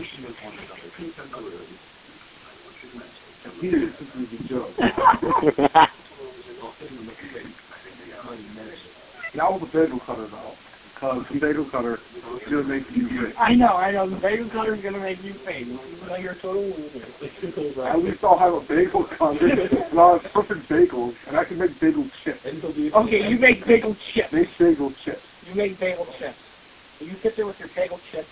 This is a joke. Now the bagel cutter's out. Because the bagel cutter is going to make you rich. I know. The bagel cutter is going to make you famous. Even though you're a total loser. At least I'll have a bagel cutter and I'll have perfect bagels, and I can make bagel chips. Okay, you make bagel chips. Make bagel chips. You make bagel chips. You sit there with your bagel chips